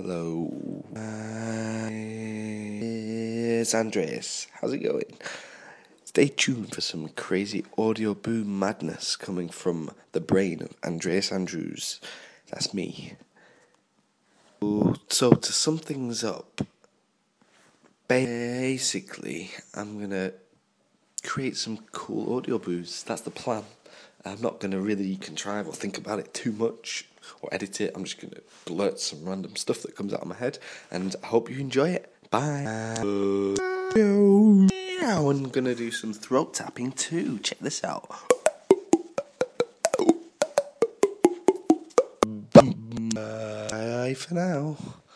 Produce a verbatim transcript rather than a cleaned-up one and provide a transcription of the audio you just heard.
Hello, uh, it's Andreas. How's it going? Stay tuned for some crazy audio boom madness coming from the brain of Andreas Andrews. That's me. So, to sum things up, basically, I'm gonna create some cool audio boosts. That's the plan. I'm not gonna really contrive or think about it too much or edit it. I'm just gonna blurt some random stuff that comes out of my head, and I hope you enjoy it. Bye. Now I'm gonna do some throat tapping too. Check this out. Bye for now.